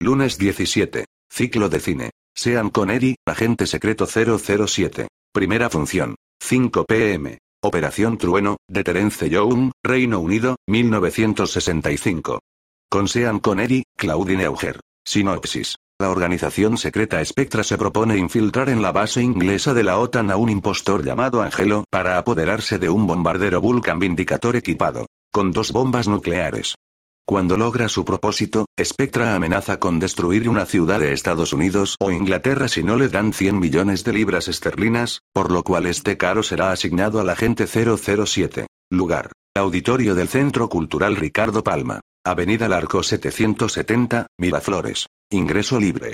Lunes 17. Ciclo de cine. Sean Connery, agente secreto 007. Primera función. 5 p.m. Operación Trueno, de Terence Young, Reino Unido, 1965. Con Sean Connery, Claudine Auger. Sinopsis. La organización secreta Spectra se propone infiltrar en la base inglesa de la OTAN a un impostor llamado Angelo para apoderarse de un bombardero Vulcan Vindicator equipado con 2 bombas nucleares. Cuando logra su propósito, Spectra amenaza con destruir una ciudad de Estados Unidos o Inglaterra si no le dan 100 millones de libras esterlinas, por lo cual este caro será asignado al agente 007. Lugar: Auditorio del Centro Cultural Ricardo Palma. Avenida Larco 770, Miraflores. Ingreso libre.